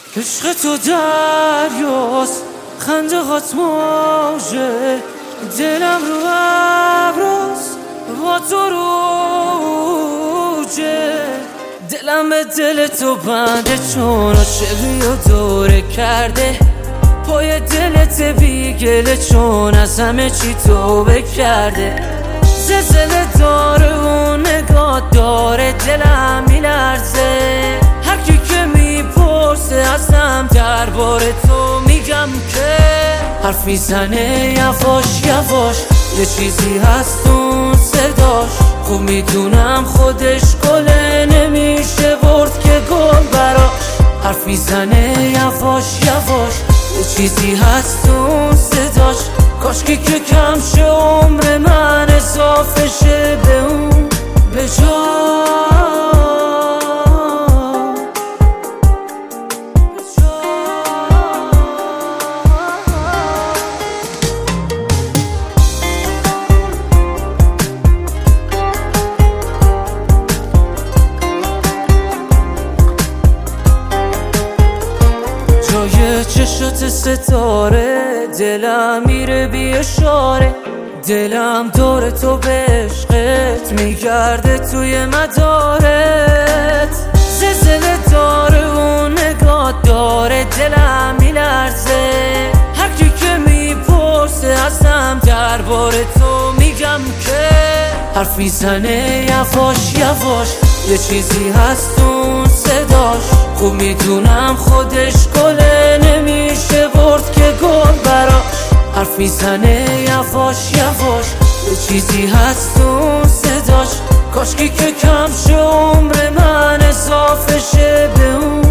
عشق تو دریاست، خنده هات موجه، دلم رو ابراست با تو روجه. دلم به دل تو بنده چون عاشقی و دوره کرده، پای دلت بیگله چون از همه چی توبه کرده. زلزله داره و نگاه داره، دلم میلرزه هر کی که میپرسه ازم درباره تو میگم که حرف میزنه یواش یواش، یه چیزی هست اون صداش. خوب میدونم خودش گله نمیشه برد که گل براش. حرف میزنه یواش یواش، یه چیزی هست اون صداش. کاشکی که کم شه عمر من اضافه شه به اون به جای چشات ستاره، دلم میره بی اشاره. دلم دور تو به عشقت میگرده توی مدارت. زلزله داره و نگاه داره، دلم میلرزه هر کی که میپرسه ازم درباره تو میگم که حرف میزنه یواش یواش، یه چیزی هست اون صداش. خوب میدونم خودش گله نمیشه برد که گل براش. حرف میزنه یواش یواش، یه چیزی هست اون صداش. کاشکی که کم شه عمر من اضافه شه به اون